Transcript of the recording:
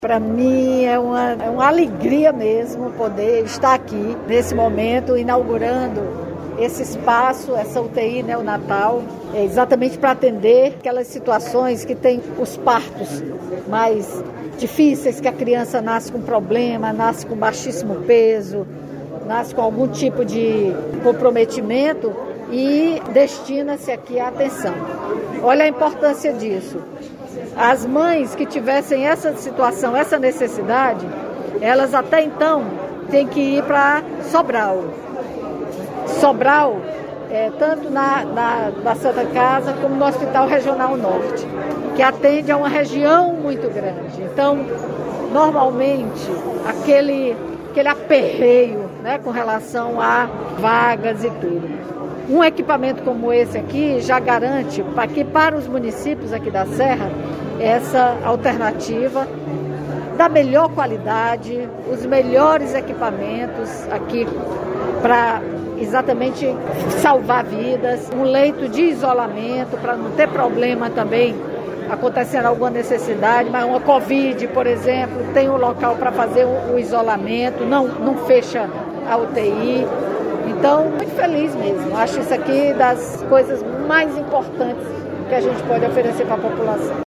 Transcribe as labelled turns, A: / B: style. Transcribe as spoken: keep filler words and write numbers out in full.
A: Para mim é uma, é uma alegria mesmo poder estar aqui nesse momento, inaugurando esse espaço, essa U T I neonatal, é exatamente para atender aquelas situações que tem os partos mais difíceis, que a criança nasce com problema, nasce com baixíssimo peso, nasce com algum tipo de comprometimento e destina-se aqui a atenção. Olha a importância disso. As mães que tivessem essa situação, essa necessidade, elas até então têm que ir para Sobral. Sobral, é, tanto na, na, na Santa Casa como no Hospital Regional Norte, que atende a uma região muito grande. Então, normalmente, aquele, aquele aperreio, né, com relação a vagas e tudo. Um equipamento como esse aqui já garante para que para os municípios aqui da Serra essa alternativa da melhor qualidade, os melhores equipamentos aqui para exatamente salvar vidas, um leito de isolamento para não ter problema também acontecendo alguma necessidade, mas uma Covid, por exemplo, tem um local para fazer o, o isolamento, não, não fecha a U T I. Então, muito feliz mesmo. Acho isso aqui das coisas mais importantes que a gente pode oferecer para a população.